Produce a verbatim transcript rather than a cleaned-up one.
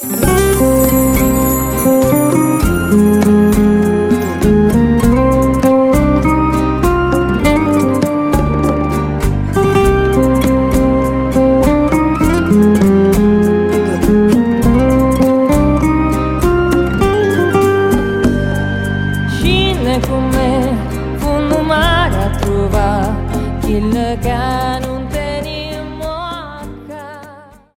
Scende con me, fondo mare a trovare il che non